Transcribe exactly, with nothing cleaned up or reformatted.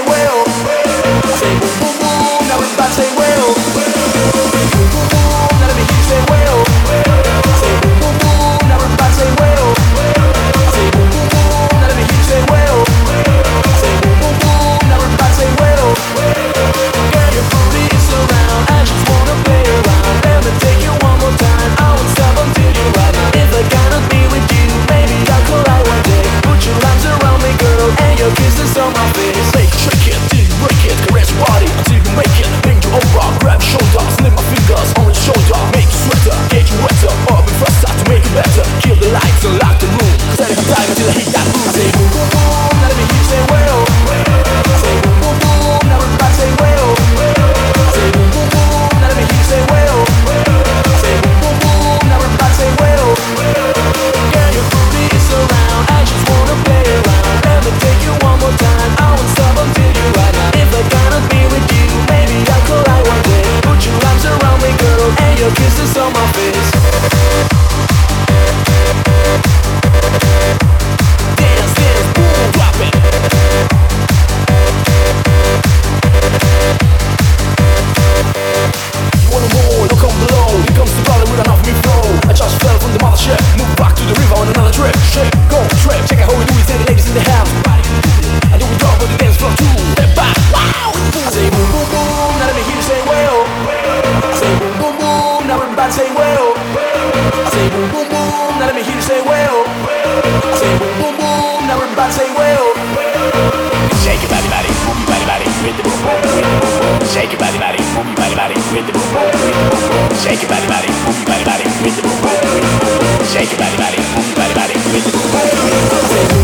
well. I say boom boom boom, now everybody say well. Boom boom boom, now let me hear you say well. I say boom boom boom, now everybody say well. I say boom boom boom, now let me hear you say well. I say boom boom boom, now everybody say well. Girl, your booty is around, I just wanna play around. Let me take you one more time, I won't stop until you're right. If I gotta be with you, maybe I'll collide one day. Put your arms around me, girl, and your kisses on my face. Make it, shake it, till you break it. Caress your body until you make it. Bring you over, grab your shoulders, slip my fingers on your shoulder. Make you sweater, get you wetter, up and faster to make it better. Kill the lights and lock the room, cause every time until I hit that room. I say boom boom boom, now let me hear you say well. I say boom boom boom, now everybody say well. I say boom boom boom, now let me hear you say well. I say boom boom boom, now everybody say well. Girl, your booty is around, I just wanna play around. Let me take you one more time, I won't stop until you're right. If I gotta be with you, maybe I'll collide one day. Put your arms around me, girl, and your kisses on my face. Dance, dance, boom, drop it. You wanna more, look on below. Here comes the brother with enough me flow. I just fell from the mothership, move back to the river on another trip. Shake, go, trip, check out how we do it, and the ladies in the house. I do it drop on the dance floor too. Step back, wow. I say boom boom boom, now let me hear you say well. I say boom boom boom, now everybody say well. I say boom boom boom, now let me hear you say well. I say boom boom boom, now everybody say well. Shake your body, body, move your body, body, with the boom, boom, with the boom, boom. Shake your body, body, move your body, body, with the boom, boom, with the boom, boom. Shake your body, body, move your body, body, with the boom, boom, with the boom, boom. Shake your body, body, move your body, body, with the boom, boom.